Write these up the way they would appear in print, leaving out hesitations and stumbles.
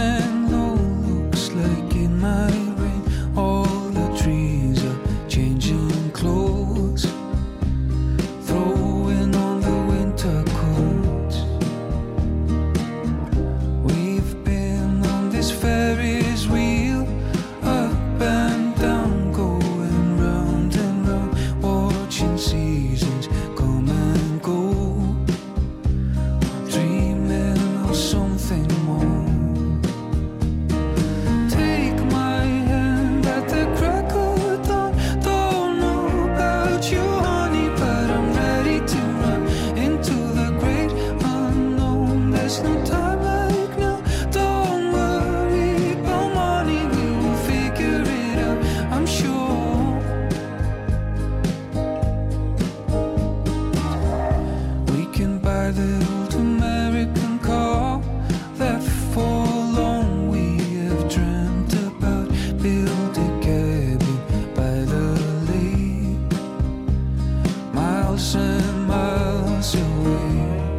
and low, looks like it might rain. All the trees are changing clothes, throwing on the winter coats. We've been on this Ferris wheel, up and down, going round and round, watching seasons come and go, dreaming of something more. Take my hand at the crack of dawn. Don't know about you, honey, but I'm ready to run into the great unknown. There's no time like now. Don't worry about money, we will figure it out, I'm sure. We can buy the old American car that for long we have dreamt about. Build a cabin by the lake, miles and miles away.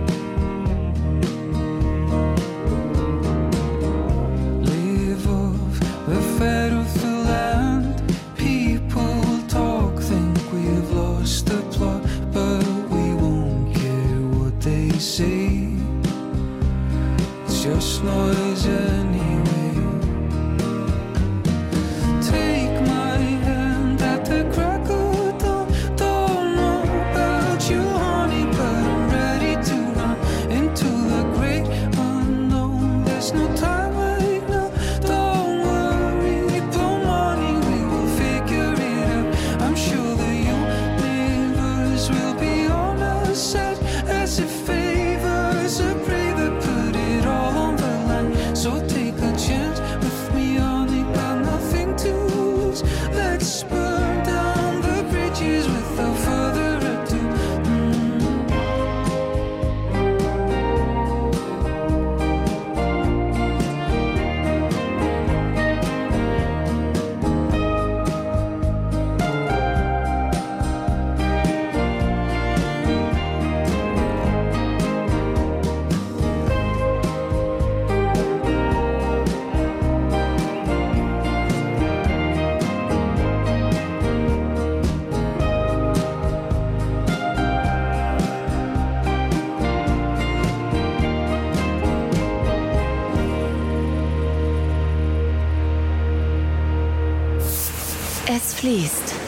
Live off the fat of the land. People talk, think we've lost the plot, but we won't care what they say. It's just noise anyway. Take my hand at the crack of dawn. Don't know about you, honey, but I'm ready to run into the great unknown. There's no time like now. Don't worry about money, we will figure it out, I'm sure the universe will be on our side, as it favors a brave that put it all on the line. So take a chance with me, honey, got nothing to lose. Let's burn down the bridges without further ado. Es fließt.